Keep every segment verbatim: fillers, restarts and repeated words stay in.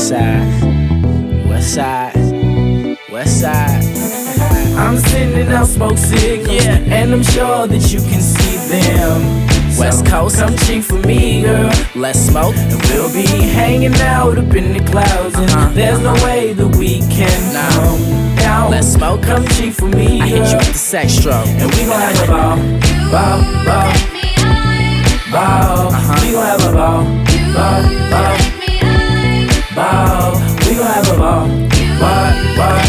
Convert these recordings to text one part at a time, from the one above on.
West side, west side, west side. I'm sending out smoke signals, Yeah. and I'm sure that you can see them. West So Coast. come cheat for me, girl. Let's smoke. And we'll be hanging out up in the clouds, and Uh-huh. there's no way that we can Nah. come down. Let's smoke. Come cheat for me, I hit you girl. with the sex stroke. And we gon' have a ball, ball, ball, ball. Uh-huh. We gon' have a ball, ball, ball, ball. We gon' have a ball, ball, ball,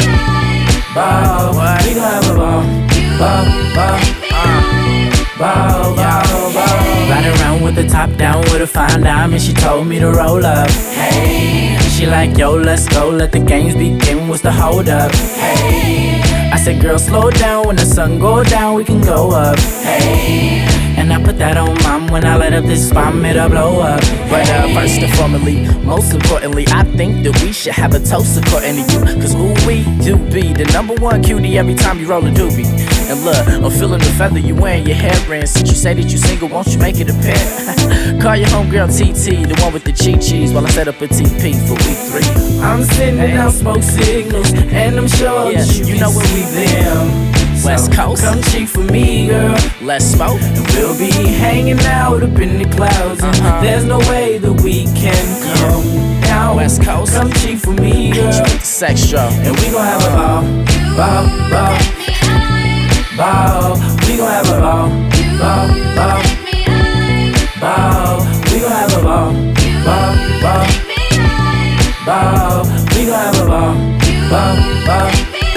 ball. What? We gon' have a ball, ball, ball, ball, ball, ball. Riding around with the top down with a fine dime, and she told me to roll up. Hey, she like, yo, let's go, let the games begin. What's the hold up? Hey, I said, girl, slow down. When the sun go down, we can go up. Hey, and I put that on mom. When I light up this bomb, it'll blow up. But uh, first and foremost, most importantly, I think that we should have a toast according to you. Cause who we do be the number one cutie every time you roll a doobie. And look, I'm feeling the feather you wearing your hair in. Since you say that you single, won't you make it a pair? Call your homegirl T T, the one with the cheat cheese, while I set up a T P for week three. I'm sending out smoke signals, and I'm sure Yeah, that you, you can know where see we them. West So Coast. come cheat for me, girl. Let's smoke. And we'll be hanging out up in the clouds, and Uh-huh. there's no way that we can come down. West Coast. Come cheat for me, I hit you girl. with the sex stroke. And we gon' have a ball, ball, ball, ball. We gon' have a ball, ball, ball, ball. We gon' have a ball, ball, ball, ball. We gon' have a ball, ball, ball,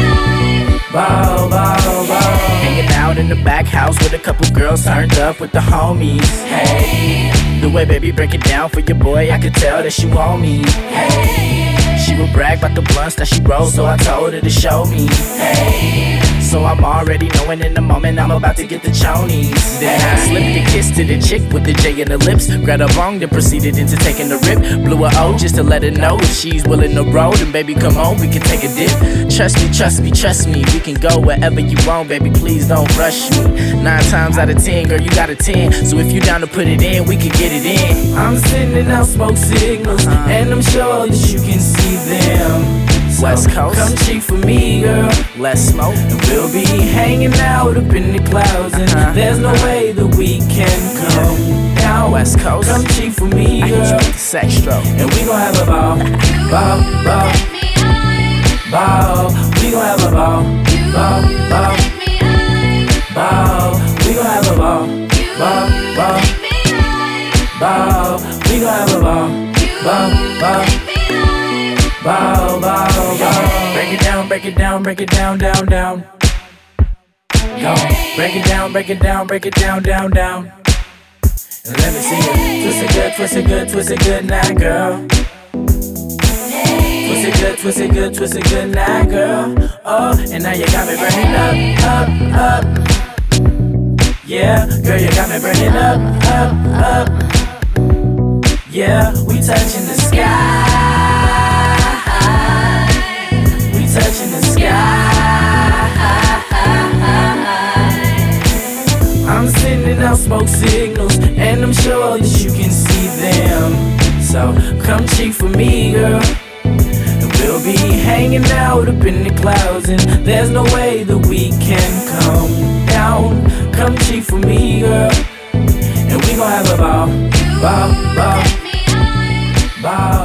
ball, ball, ball. Hanging out in the back house with a couple girls turned up with the homies. Hey, the way baby break it down for your boy, I could tell that she want me. Hey, she would brag about the blunts that she rolled, so I told her to show me. Hey, so I'm already knowing in the moment I'm about to get the chonies. Then I slipped a kiss to the chick with the J in the lips, grabbed her bong, then proceeded into taking the rip. Blew her O just to let her know if she's willing to roll, then baby come on, we can take a dip. Trust me, trust me, trust me, we can go wherever you want, baby, please don't rush me. Nine times out of ten, girl, you got a ten, so if you down to put it in, we can get it in. I'm sending out smoke signals, Uh-huh. and I'm sure that you can see them. So West Coast. come cheat for me, girl. Let's smoke. And we'll be hanging out up in the clouds, and Uh-huh. there's no way that we can come down. West Coast. Come cheat for me, I hit you girl. with the sex stroke. And we gon' have a ball, ball, ball, ball. We gon' have a ball, ball, ball, ball. We gon' have a ball, ball, ball, ball. We gon' have a ball, ball, ball, ball, ball, ball. Break it down, break it down, break it down, down, down. Go, break it down, break it down, break it down, down, down. And let me see it. Twist it good, twist it good, twist it good now, girl. Twist it good, twist it good, twist it good now, girl. Oh, and now you got me burning up, up, up. Yeah, girl, you got me burning up, up, up. Yeah, we touching the sky. We touching the sky. I'm sending out smoke signals, and I'm sure that you can see them. So come cheat for me, girl. And we'll be hanging out up in the clouds, and there's no way that we can come down. Come cheat for me, girl. And we gon' have a ball, ball, ball, ball.